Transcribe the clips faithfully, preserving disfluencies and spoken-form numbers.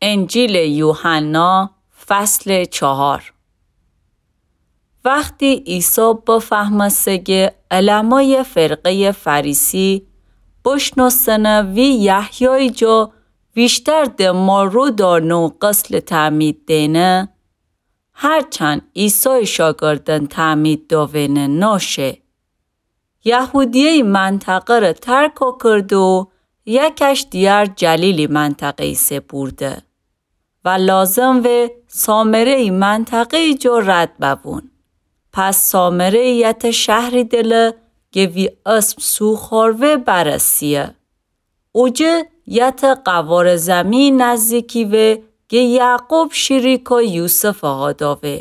انجیل یوحنا فصل چهار. وقتی عیسی بفهمسته علمای فرقه فریسی بشناسنه وی یحیای جا بیشتر ده مارو دارنو قسل تعمید دینه، هرچند عیسی شاگردن تعمید داوینه ناشه. یهودیه منطقه را ترک کرد و یکش دیگر جلیلی منطقه سپرده و لازم و سامره منطقه جو رد ببون. پس سامره یت شهری دله که وی اسم سوخاروه برسیه. اوجه یت قوار زمین نزدیکی و که یعقوب شریکا یوسف آداوه.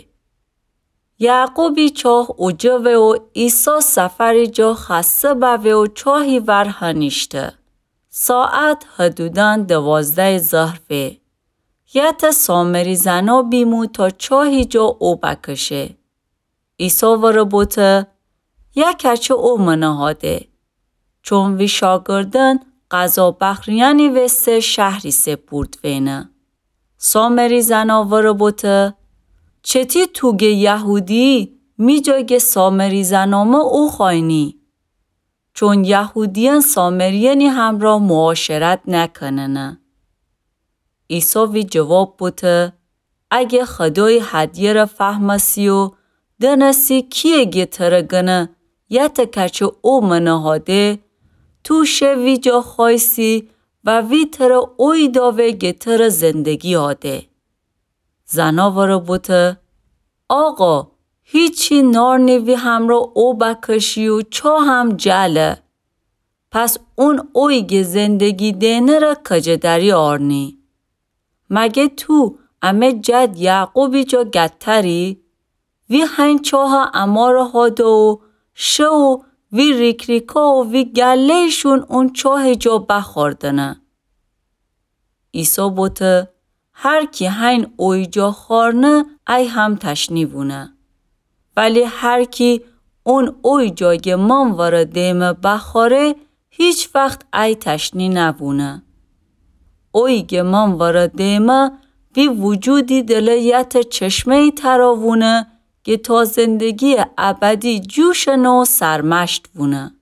یعقوبی چاه اوجه و عیسی سفری جا خسته بوه و چاهی ورهنیشته. ساعت حدوداً دوازده ظهره. یت سامری زنا بیمو تا چاهی جا او بکشه. عیسی وره بوته یکرچه او منهاده. چون وی شاگردن قضا بخریانی و سه شهری سپورد وینه. سامری زنا وره بوته چتی توگه یهودی می جایگه سامری زنامه او خواینی. چون یهودیان سامریانی همراه معاشرت نکننه. عیسی وی جواب بوده اگه خدای هدیه را فهمسی و دنسی کیه گه ترگنه یت کچه او منهاده تو شوی جا خایسی و وی تر اوی داوه گه تر زندگی آده. زنا وره بوده آقا هیچی نار نوی همراه او بکشی و چا هم جله. پس اون اوی گه زندگی دینه را کجه داری آرنی. مگه تو امه جد یعقوبی جا گتری؟ وی هین چاها اماره هاده و شو وی ریک ریکا و وی گلیشون اون چاه جا بخوردنه. عیسی بوته هر کی هین اوی جا خورنه ای هم تشنیبونه. ولی هر کی اون اوی جاگه من وره دیمه بخوره هیچ وقت ای تشنی نبونه. اوی گه من وره دیمه وی وجودی دلیت چشمه تراوونه که تا زندگی ابدی جوشنه و سرمشت بونه.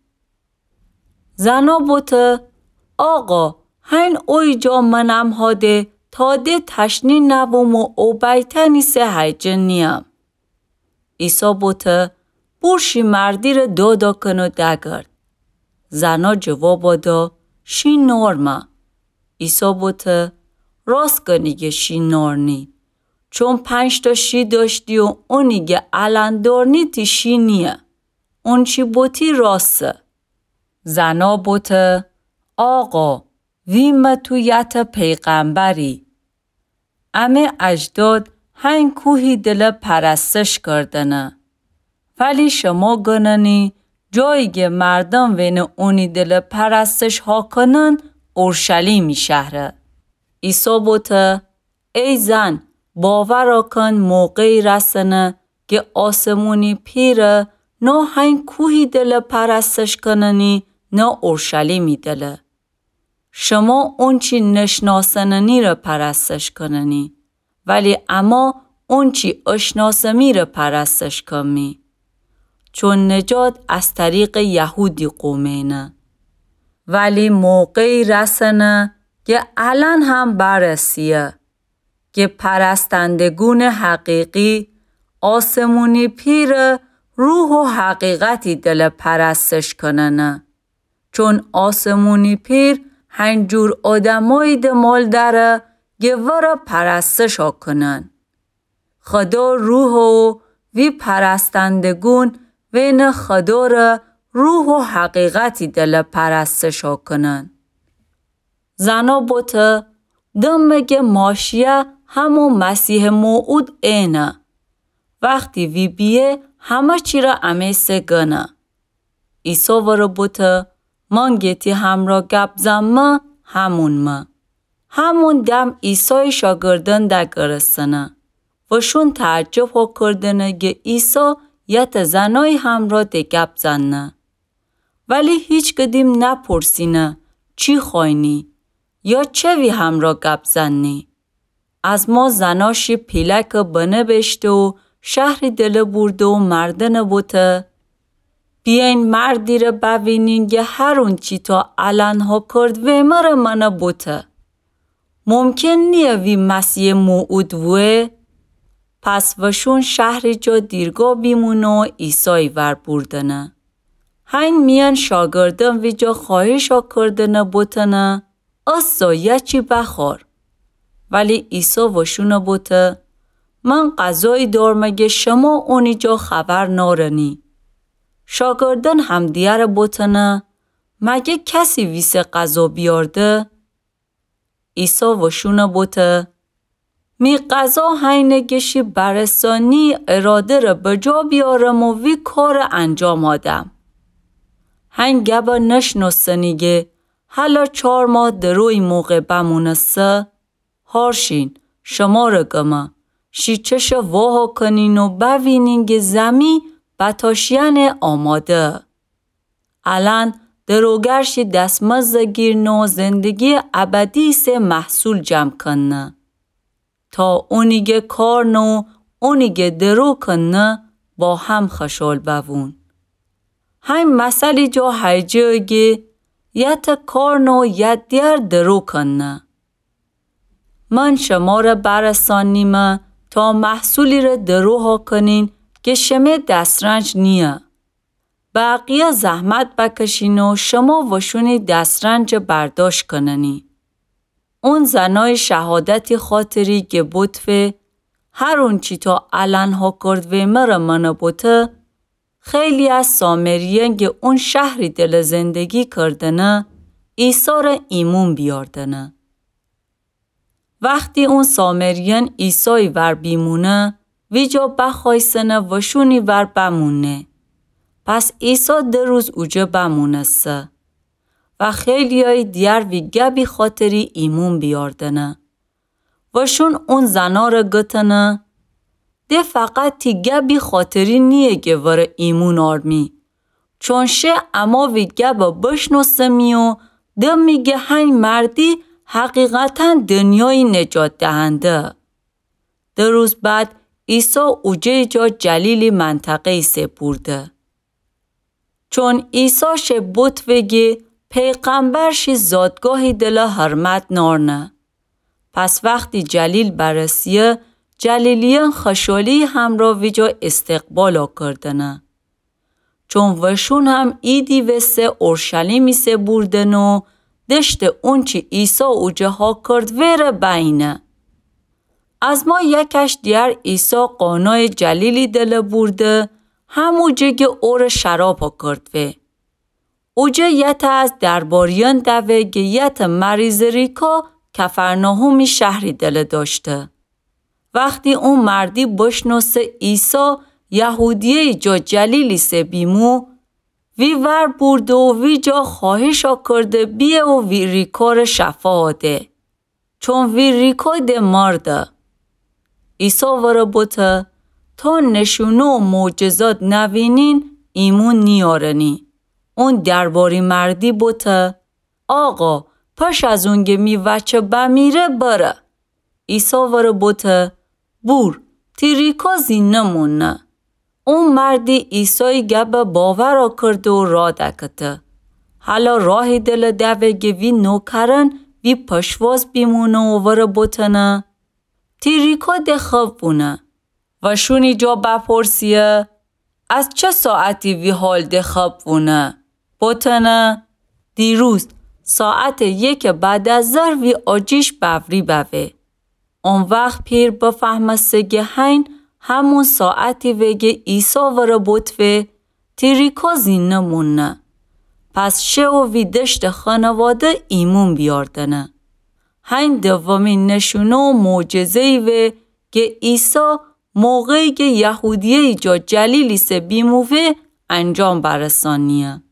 زنا بوته آقا هین اوی جا منم هاده تا ده تشنی نبوم و او بیتنی سه هیجن نیم. عیسی بوته برشی مردی را دادا کن و دگرد. زنا جواب دا شی نورمه. عیسی بوته راست کنیگه شی نورنی. چون پنج تا شی داشتی و اونیگه علن دارنی تی شی نیه. اون چی بوتی راسته. زنا بوته آقا ویم تو یت پیغمبری. امه اجداد هین کوهی دل پرستش کردنه. ولی شما گننی جاییگه مردم وین اونی دل پرستش ها کنن اورشلیمی شهره. عیسی بوته ای زن باور کن موقعی رسنه که آسمونی پیره نه هین کوهی دل پرستش کننی نه اورشلیمی دله. شما اون چی نشناسننی را پرستش کننی ولی اما اون چی اشناسمی را پرستش کنی. چون نجات از طریق یهودی قومینه. ولی موقعی رسنه که الان هم برسیه که پرستندگون حقیقی آسمونی پیر روح و حقیقتی دل پرستش کننه. چون آسمونی پیر هنجور آدمایی دمال داره که ورا پرستش ها کنن. خدا روح و وی پرستندگون وین خدا را روح و حقیقتی دل پرستش ها کنن. زنا بوته دم بگه ماشیه همو مسیح موعود اینه. وقتی وی بیه همه چی را امیسه گنه. عیسی وره بوته من گیتی همرا گپ زمه همون ما. همون دم عیسی شاگردن ده گرسنه. و شون تعجب ها کردنه که عیسی یت زنای همرا ده گپ زنه. ولی هیچ قدیم نپرسینه چی خواینی یا چه وی همرا گپ زنی. از ما زناشی پیلک بنه بشته و شهری دل برده و مردن بوته. بیاین مردی را ببینین که هر اون چی تا الان ها کرد و مر منه بوته. ممکن نیه وی مسیح موعود وه؟ پس وشون شهری جا دیرگاه بیمونه و عیسی ور بردنه. هین میان شاگردم وی جا خواهش ها کردنه بوتنه اصا یه چی بخور. ولی عیسی وشونه بوته من قضایی دارمگه شما اونی جا خبر نارنی. شاگردن هم دیار بوتنه مگه کسی ویسه قضا بیارده؟ عیسی وشونه بوته می قضا هینگشی برسانی اراده را بجا بیارم و وی کار انجام آدم. هین گبه نشناسنیگه حالا چار ماه دروی موقع بمونسته هارشین شما را گمه شیچش واها کنین و ببینین که زمی بتاشین آماده. الان دروگرشی دستمزد گیرن و زندگی ابدی سه محصول جمع کنه. تا اونیگه کار نو اونیگه درو کنه با هم خشال بوون. هم مسئله جا حیجه گه یت کار نو یت دیار درو کنه. من شما را برسانیم تا محصولی را درو ها کنین که شمه دسترنج نیه. بقیه زحمت بکشین و شما وشونی دسترنج برداشت کننی. اون زنای شهادتی خاطری که بوتفه هر اون چی تا الان ها کرد و مر منه بوته خیلی از سامریان که اون شهری دل زندگی کردنه عیسی را ایمون بیاردنه. وقتی اون سامریان عیسی ور بیمونه ویجا بخوایسنه وشونی ور بمونه. پس عیسی ده روز اوجه بمونسته و خیلی های دیار وی گبی خاطری ایمون بیاردنه. وشون اون زنا را گتنه ده فقط تی گبی خاطری نیه که ور ایمون آرمی. چون شه اما وی گب بشناسمی و ده میگه هین مردی حقیقتا دنیای نجات دهنده. ده روز بعد عیسی اوجه جا جلیلی منطقه سه برده. چون عیسی شه بوت وگه پیغمبر شی زادگاهی دل حرمت نارنه. پس وقتی جلیل برسیه جلیلیان خشالی همراه ویجا استقبالا کردنه. چون وشون هم ایدی وسه اورشلیمی سه بردن و دشت اونچی عیسی اوجه ها کرد ویره بینه. از ما یکش دیار عیسی قانای جلیلی دل برده هموجه که اور شراب ها کرد وی. اوجه یت از درباریان دوه که یت مریض ریکا کفرناهومی شهری دل داشته. وقتی اون مردی بشناسه عیسی یهودیه جا جلیلی سه بیمو وی ور برده و وی جا خواهش ها کرده بیه و وی ریکار شفا ده. چون وی ریکای ده مرده. عیسی ور بوته تا نشونه و معجزات نوینین ایمون نیارنی. اون درباری مردی بوته آقا پش از اونگه می وچه بمیره بره. عیسی ور بوته بور تی ریکا زین نمونه. اون مردی عیسی گب باور کرد و را دکته. حالا راه دل دوه گه وی نوکرن وی پشواز بیمونه و ور بوتنه. تی ریکا ده خواب بونه. و شونی جا بپرسیه از چه ساعتی وی حال ده خواب بونه؟ بوتنه دیروز ساعت یک بعد از ظهر وی آجیش بوری بوه. اون وقت پیر بفهمه سگه هین همون ساعتی وگه عیسی ور بوتوه تیریکا زین نمونه. پس شه و وی دشت خانواده ایمون بیاردنه. هین دوامین نشونه و معجزه‌ای و که عیسی موقعی که یهودیه جا جلیلی سه بیموه انجام برسانیه.